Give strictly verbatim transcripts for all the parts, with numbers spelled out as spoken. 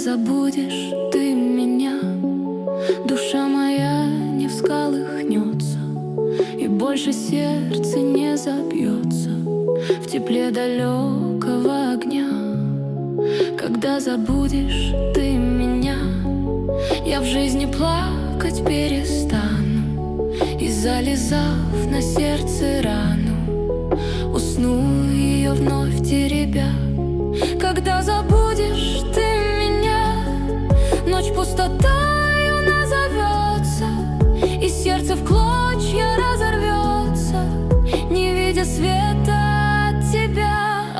забудешь ты меня, душа моя не в скалы хнется, и больше сердце не забьется в тепле далекого огня. Когда забудешь ты меня, я в жизни плакать перестану, и, залезав на сердце рану, усну ее вновь теребя. Когда забудешь ты меня, ночь пустотою назовется, и сердце в клочья разорвется, не видя света от тебя.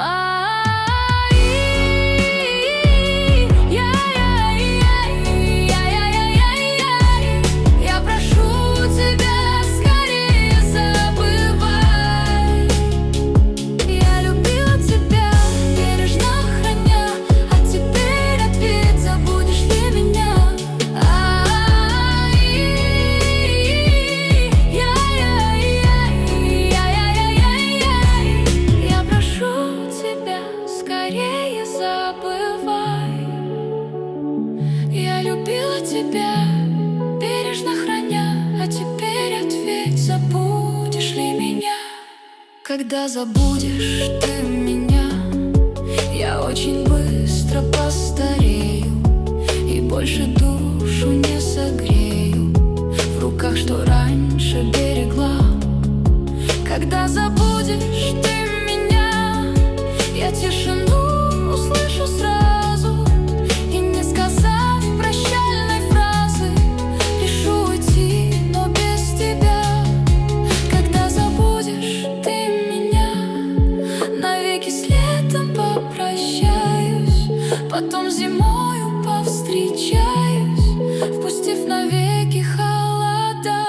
Тебя, бережно храня, а теперь ответь, забудешь ли меня? Когда забудешь ты меня, я очень быстро постарею, и больше душу не согрею в руках, что раньше берегла. Когда забудешь ты меня, я тишину услышу сразу, и, не сказав прощальной фразы, решу уйти, но без тебя. Когда забудешь ты меня, навеки с летом попрощаюсь, потом зимою повстречаюсь, впустив навеки холода.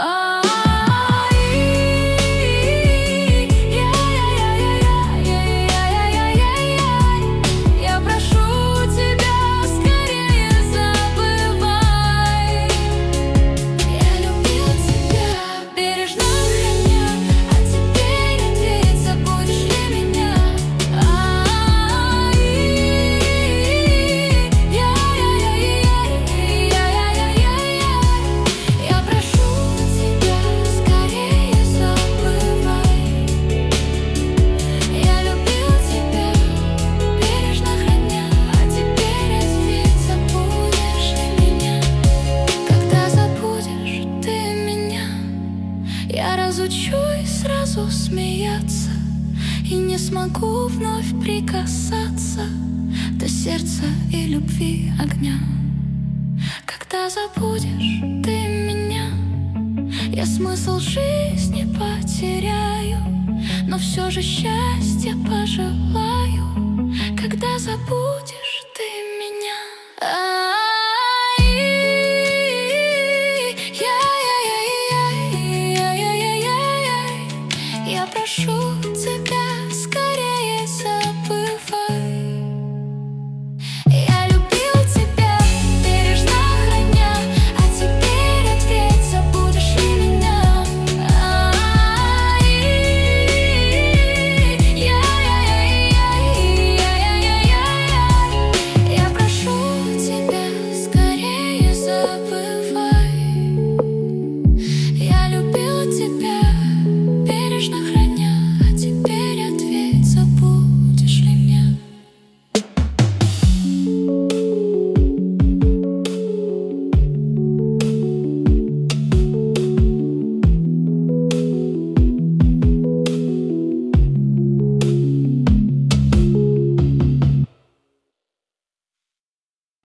Я разучусь сразу смеяться, и не смогу вновь прикасаться до сердца и любви огня. Когда забудешь ты меня, я смысл жизни потеряю, но все же счастья пожелаю. Когда забудешь